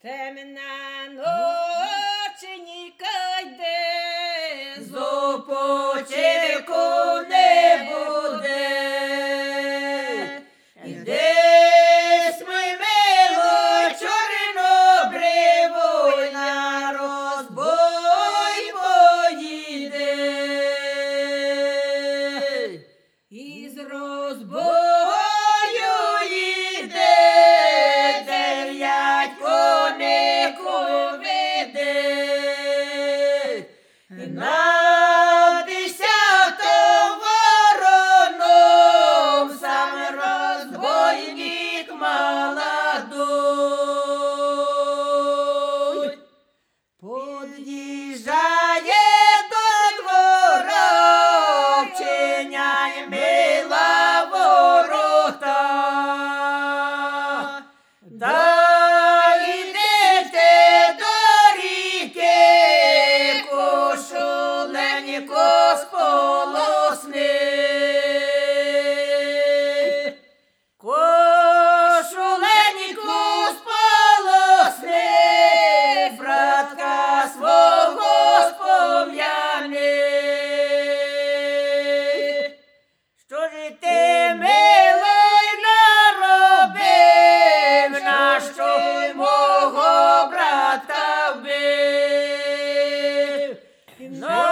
Темна ноченька йде, зупочинку не буде. Десь мій мило чорнобривий на розбой поїде. із розбою Їде, 9 конику веде. На 10-му вороном сам розбойник молодой. Подъезжає до двора, вчиняй мила ворота. Да йдете до ріки, кошуленько сполосни. Кошуленьку сполосни, братка свого спом'яни. Що ж ти, милий, наробив, нащо мого брата вбив?